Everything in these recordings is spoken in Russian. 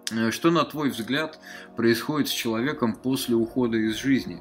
Что, на твой взгляд, происходит с человеком после ухода из жизни?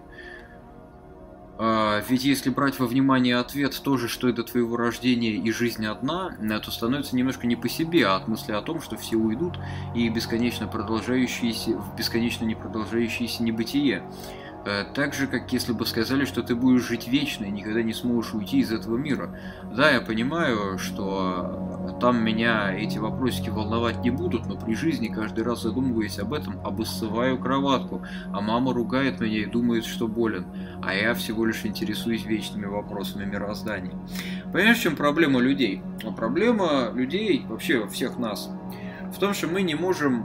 Ведь если брать во внимание ответ тоже, что это твоего рождения и жизнь одна, то становится немножко не по себе, а от мысли о том, что все уйдут и бесконечно продолжающиеся, в бесконечно не продолжающееся небытие. Так же, как если бы сказали, что ты будешь жить вечно и никогда не сможешь уйти из этого мира. Да, я понимаю, что там меня эти вопросики волновать не будут, но при жизни каждый раз задумываясь об этом, обоссываю кроватку, а мама ругает меня и думает, что болен, а я всего лишь интересуюсь вечными вопросами мироздания. Понимаешь, в чем проблема людей? Проблема людей, вообще всех нас, в том, что мы не можем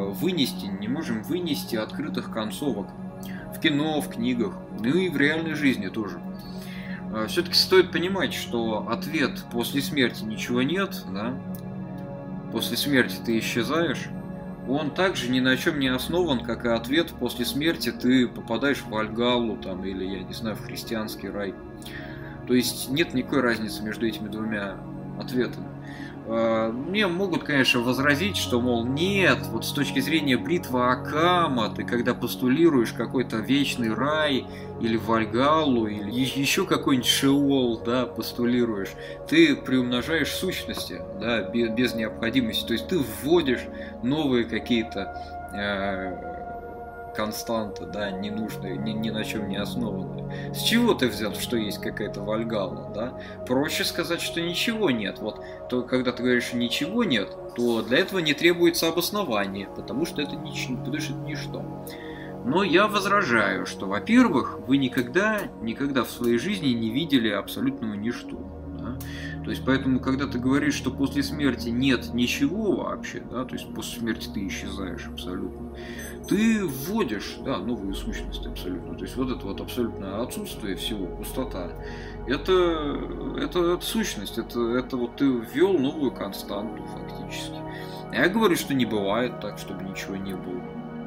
вынести открытых концовок. В кино, в книгах, ну и в реальной жизни тоже. Все-таки стоит понимать, что ответ после смерти ничего нет, да? После смерти ты исчезаешь, он также ни на чем не основан, как и ответ после смерти ты попадаешь в Вальгаллу там, или, я не знаю, в христианский рай. То есть нет никакой разницы между этими двумя ответами. Мне могут, конечно, возразить, что, мол, нет, вот с точки зрения бритвы Акама, ты когда постулируешь какой-то вечный рай, или Вальгаллу, или еще какой-нибудь Шеол, да, постулируешь, ты приумножаешь сущности, да, без необходимости, то есть ты вводишь новые какие-то константы, да, ненужные, ни на чем не основанные. С чего ты взял, что есть какая-то Вальгалла, да? Проще сказать, что ничего нет. Вот, то, когда ты говоришь, что ничего нет, то для этого не требуется обоснование, потому что это ничто. Но я возражаю, что, во-первых, вы никогда в своей жизни не видели абсолютного ничто. Да? То есть, поэтому, когда ты говоришь, что после смерти нет ничего вообще, да, то есть после смерти ты исчезаешь абсолютно, ты вводишь, да, новую сущность абсолютно. То есть вот это вот абсолютное отсутствие всего, пустота, это сущность, это вот ты ввел новую константу фактически. Я говорю, что не бывает так, чтобы ничего не было.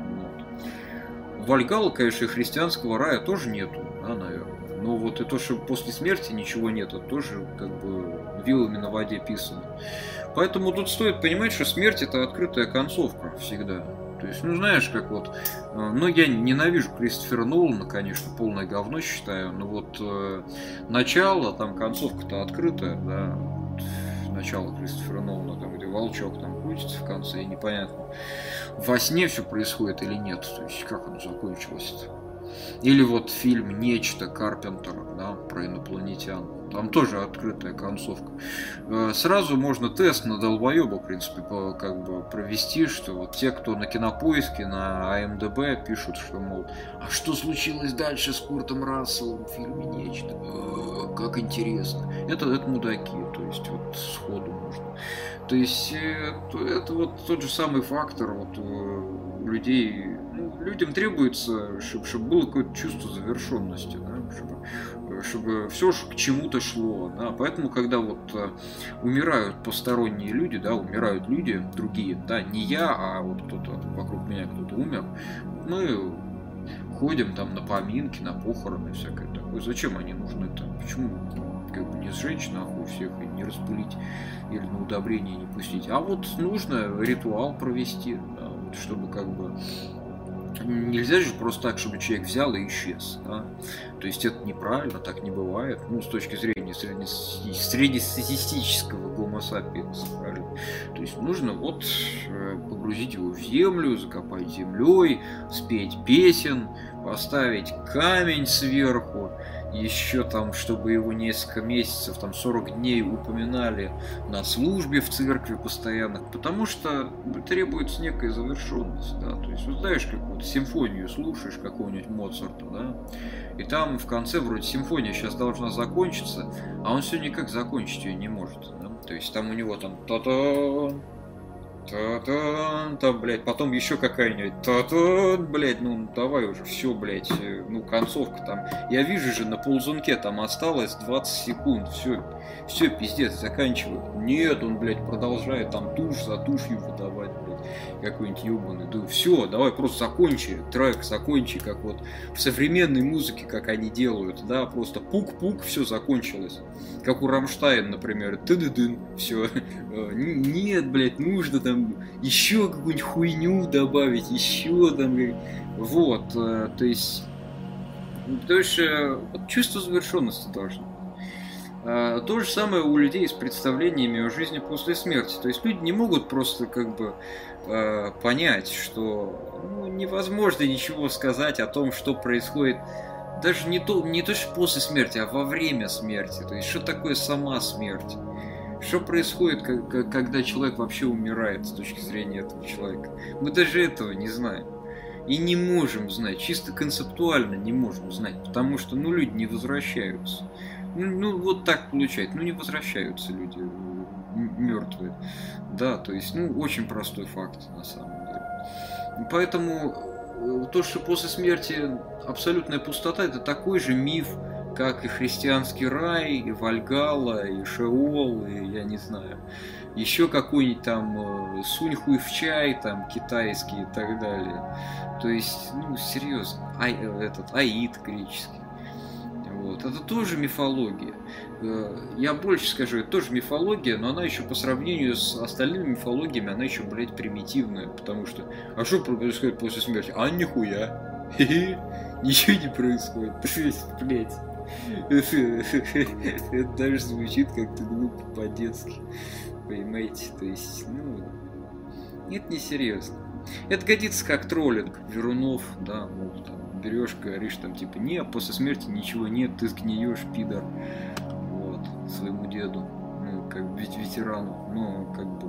Вот. Вальгалла, конечно, и христианского рая тоже нету, да, наверное. Но вот и то, что после смерти ничего нет, это тоже как бы вилами на воде писано. Поэтому тут стоит понимать, что смерть это открытая концовка всегда. То есть, ну знаешь, как вот, ну я ненавижу Кристофера Нолана, конечно, полное говно считаю, но вот начало, там концовка-то открытая, да, начало Кристофера Нолана, там, где волчок там крутится в конце, и непонятно, во сне все происходит или нет, то есть как оно закончилось-то. Или вот фильм «Нечто» Карпентера, да, про инопланетян. Там тоже открытая концовка. Сразу можно тест на долбоеба, в принципе, как бы провести, что вот те, кто на Кинопоиске, на АМДБ пишут, что, мол, а что случилось дальше с Куртом Расселом в фильме «Нечто»? Как интересно. Это мудаки, то есть вот сходу можно. То есть это вот тот же самый фактор, вот у людей, ну, людям требуется, чтобы было какое-то чувство завершенности, да, чтобы все к чему-то шло, да, поэтому когда вот умирают посторонние люди, да, умирают люди другие, да, не я, а вот кто-то вокруг меня кто-то умер, мы ходим там на поминки, на похороны, всякое такое. Зачем они нужны-то? Почему как бы не сжечь нахуй всех и не распылить или на удобрение не пустить? А вот нужно ритуал провести, да, вот, чтобы как бы нельзя же просто так, чтобы человек взял и исчез, да? То есть это неправильно, так не бывает, ну, с точки зрения среднестатистического гомо сапиенса, правильно? То есть нужно вот погрузить его в землю, закопать землей, спеть песен, поставить камень сверху, еще там, чтобы его несколько месяцев, там 40 дней упоминали на службе в церкви постоянно, потому что требуется некая завершенность, да, то есть, вот знаешь, как вот симфонию слушаешь какого-нибудь Моцарта, да, и там в конце вроде симфония сейчас должна закончиться, а он все никак закончить ее не может, да? То есть там у него там та-та, та-та, там, блядь, потом еще какая-нибудь та-та, блядь, ну давай уже, все, блядь, ну концовка там, я вижу же на ползунке там осталось 20 секунд, все, пиздец, заканчиваю. Нет, он, блядь, продолжает там тушь за тушью выдавать, блядь. какой-нибудь ебаный. Да все, давай просто закончи трек, закончи, как вот в современной музыке, как они делают, да, просто пук-пук, все закончилось. Как у Рамштайн, например, ты-ды-дын, все. Нет, блядь, нужно там еще какую-нибудь хуйню добавить, еще там, вот, то есть, потому что вот, чувство завершенности должно. То же самое у людей с представлениями о жизни после смерти. То есть люди не могут просто как бы понять, что невозможно ничего сказать о том, что происходит даже не то, что после смерти, а во время смерти. То есть что такое сама смерть? Что происходит, когда человек вообще умирает с точки зрения этого человека? Мы даже этого не знаем. И не можем знать, чисто концептуально не можем знать, потому что люди не возвращаются. Вот так получается. Не возвращаются люди мертвые. Да, то есть, очень простой факт на самом деле. Поэтому то, что после смерти абсолютная пустота, это такой же миф, как и христианский рай, и Вальгалла, и Шеол, и я не знаю, еще какой-нибудь там сунь хуй в чай, там китайский и так далее. То есть, серьезно, Аид греческий. Вот. Это тоже мифология. Я больше скажу, это тоже мифология, но она еще по сравнению с остальными мифологиями, она еще, блядь, примитивная. Потому что, а что происходит после смерти? А нихуя. Ничего не происходит. Блядь. Это даже звучит как-то глупо по-детски. Понимаете? То есть, это несерьезно. Это годится как троллинг Верунов, да, там, берешь, говоришь, там, типа, не, после смерти ничего нет, ты сгниешь, пидор, вот, своему деду, как бы ветерану, как бы,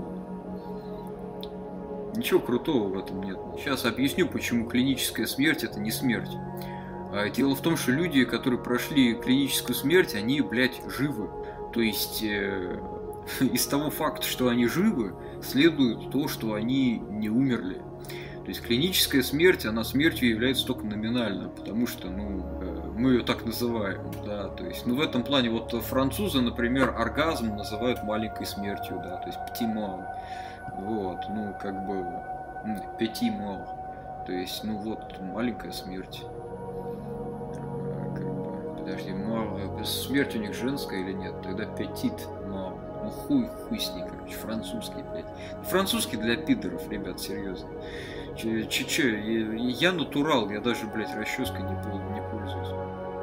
ничего крутого в этом нет. Сейчас объясню, почему клиническая смерть это не смерть. Дело в том, что люди, которые прошли клиническую смерть, они, блядь, живы. То есть, из того факта, что они живы, следует то, что они не умерли. То есть клиническая смерть, она смертью является только номинально, потому что, мы ее так называем, да, то есть, в этом плане, вот французы, например, оргазм называют маленькой смертью, да, то есть petit mort, вот, как бы, petit mort, то есть, маленькая смерть. Подожди, смерть у них женская или нет? Тогда petit mort. Хуй с ней, короче, французский, блядь. Французский для пидоров, ребят, серьезно. Я натурал, я даже, блядь, расческой не пользуюсь.